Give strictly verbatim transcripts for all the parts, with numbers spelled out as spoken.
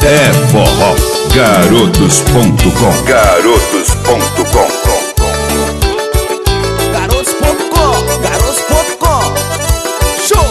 É forró. Garotos ponto com. Garotos ponto com. Garotos ponto com, garotos ponto com. Show!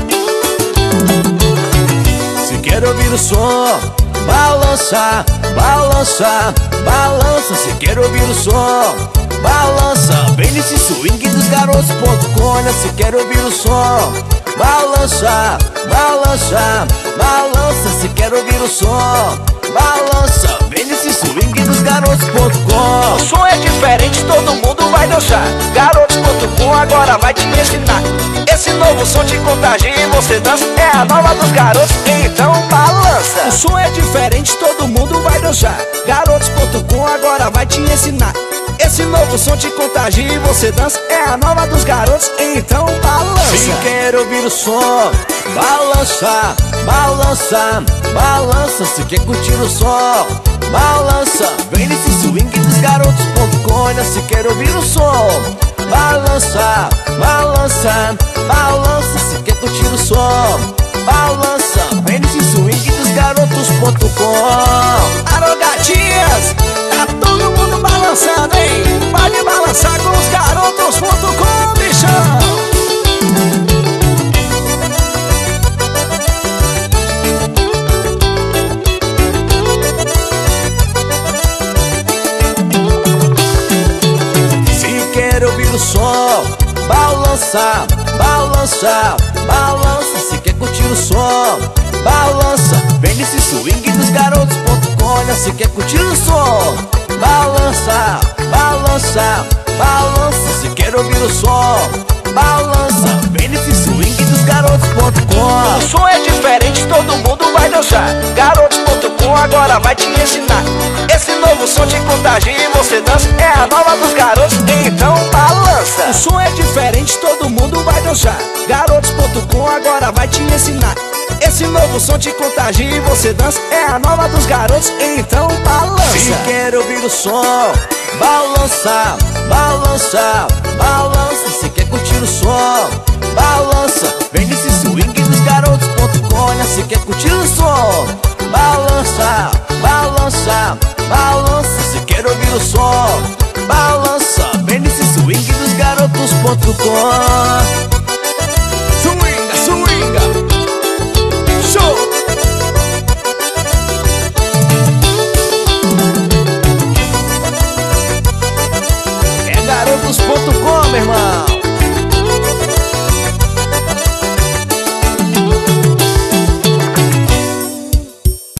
Se quer ouvir o som, balança, balança, balança. Se quer ouvir o som, balança. Vem nesse swing dos garotos ponto com. Olha, se quer ouvir o som, balança, balança, balança. Se quer ouvir o som, balança. Vem nesse swing dos garotos ponto com. O som é diferente, todo mundo vai dançar. Garotos ponto com agora vai te ensinar. Esse novo som te contagia e você dança. É a nova dos garotos, então balança. O som é diferente, todo mundo vai dançar. Garotos ponto com agora vai te ensinar. Esse novo som te contagia e você dança. É a nova dos garotos, então balança. Se quer ouvir o som, balança, balança, balança. Se quer curtir o som, balança. Vem nesse swing dos garotos ponto com. Olha, se quer ouvir o som, balança, balança, balança. Se quer curtir o som, balança. Vem nesse swing dos garotos ponto com. Alô, gatinhas, tá todo mundo balançando, hein? Pode balançar com os garotos ponto com, bichão. Ouvir o som, balança, balança, balança. Se quer curtir o som, balança. Vem nesse swing dos garotos ponto com. Olha, se quer curtir o som, balança, balança, balança. Se quer ouvir o som, balança. Vem nesse swing dos garotos ponto com. O som é diferente, todo mundo vai dançar. Garotos ponto com agora vai te ensinar. Esse novo som te contagia e você dança. É a nova dos garotos, então balança. O som é diferente, todo mundo vai dançar. Garotos ponto com agora vai te ensinar. Esse novo som te contagia e você dança. É a nova dos garotos, então balança. Se quer ouvir o som, balança, balança, balança. Se quer curtir o som, balança. Vem nesse swing dos garotos ponto com. Olha, se quer curtir o som, balança, balança, balança. Se quer ouvir o som, balança. Vem nesse swing dos garotos ponto com.